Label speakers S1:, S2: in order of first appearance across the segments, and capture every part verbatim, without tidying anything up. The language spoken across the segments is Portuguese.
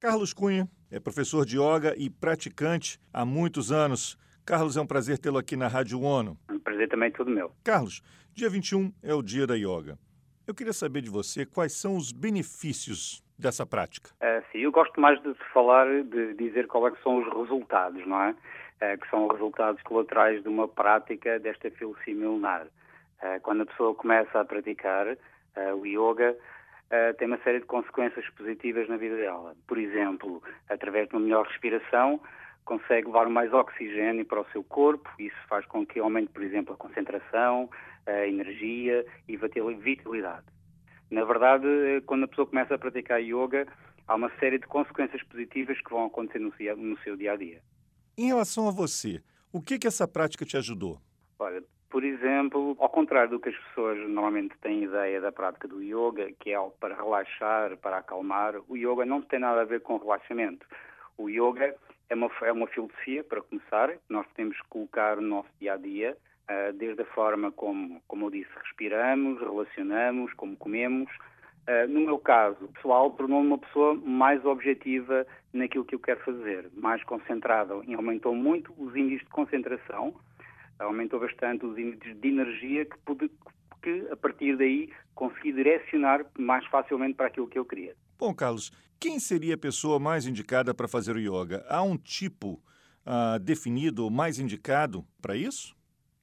S1: Carlos Cunha é professor de yoga e praticante há muitos anos. Carlos, é um prazer tê-lo aqui na Rádio ONU.
S2: Um prazer também todo meu.
S1: Carlos, dia vinte e um é o dia da yoga. Eu queria saber de você quais são os benefícios dessa prática.
S2: Uh, sim, eu gosto mais de falar, de dizer qual é que são os resultados, não é? Uh, que são os resultados colaterais de uma prática desta filosofia milenar. Uh, quando a pessoa começa a praticar uh, o yoga, uh, tem uma série de consequências positivas na vida dela. Por exemplo, através de uma melhor respiração, consegue levar mais oxigênio para o seu corpo. Isso faz com que aumente, por exemplo, a concentração, a energia e a vitalidade. Na verdade, quando a pessoa começa a praticar yoga, há uma série de consequências positivas que vão acontecer no seu, no seu dia-a-dia.
S1: Em relação a você, o que que essa prática te ajudou?
S2: Olha, por exemplo, ao contrário do que as pessoas normalmente têm ideia da prática do yoga, que é algo para relaxar, para acalmar, o yoga não tem nada a ver com relaxamento. O yoga é uma, é uma filosofia, para começar, que nós podemos colocar no nosso dia-a-dia, uh, desde a forma como, como eu disse, respiramos, relacionamos, como comemos. Uh, no meu caso, pessoal, tornou-me uma pessoa mais objetiva naquilo que eu quero fazer, mais concentrada, e aumentou muito os índices de concentração, aumentou bastante os índices de energia que, pude, que a partir daí consegui direcionar mais facilmente para aquilo que eu queria.
S1: Bom, Carlos, quem seria a pessoa mais indicada para fazer o yoga? Há um tipo uh, definido mais indicado para isso?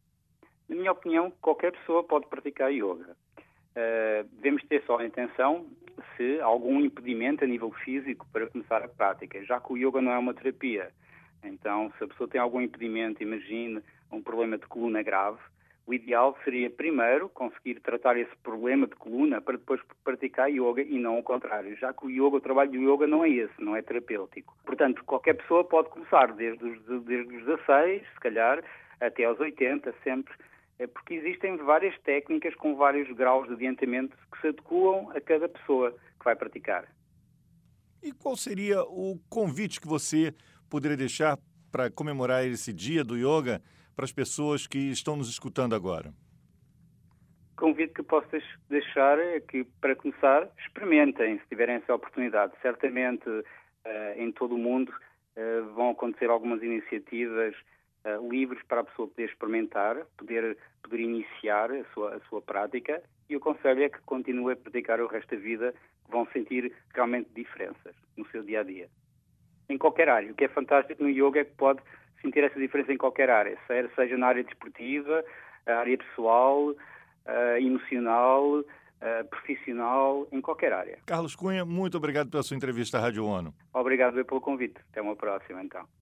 S2: Na minha opinião, qualquer pessoa pode praticar yoga. Uh, devemos ter só a intenção se há algum impedimento a nível físico para começar a prática, já que o yoga não é uma terapia. Então, se a pessoa tem algum impedimento, imagine um problema de coluna grave, o ideal seria primeiro conseguir tratar esse problema de coluna para depois praticar yoga e não o contrário, já que o yoga, o trabalho do yoga não é esse, não é terapêutico. Portanto, qualquer pessoa pode começar desde os, desde os dezasseis, se calhar, até aos oitenta, sempre, porque existem várias técnicas com vários graus de adiantamento que se adequam a cada pessoa que vai praticar.
S1: E qual seria o convite que você poderia deixar para comemorar esse dia do yoga para as pessoas que estão nos escutando agora?
S2: O convite que posso deixar é que, para começar, experimentem, se tiverem essa oportunidade. Certamente, uh, em todo o mundo, uh, vão acontecer algumas iniciativas uh, livres para a pessoa poder experimentar, poder, poder iniciar a sua, a sua prática, e o conselho é que continue a praticar o resto da vida, que vão sentir realmente diferenças no seu dia-a-dia. Em qualquer área. O que é fantástico no yoga é que pode sentir essa diferença em qualquer área, seja na área desportiva, área pessoal, emocional, profissional, em qualquer área.
S1: Carlos Cunha, muito obrigado pela sua entrevista à Rádio ONU.
S2: Obrigado pelo convite. Até uma próxima, então.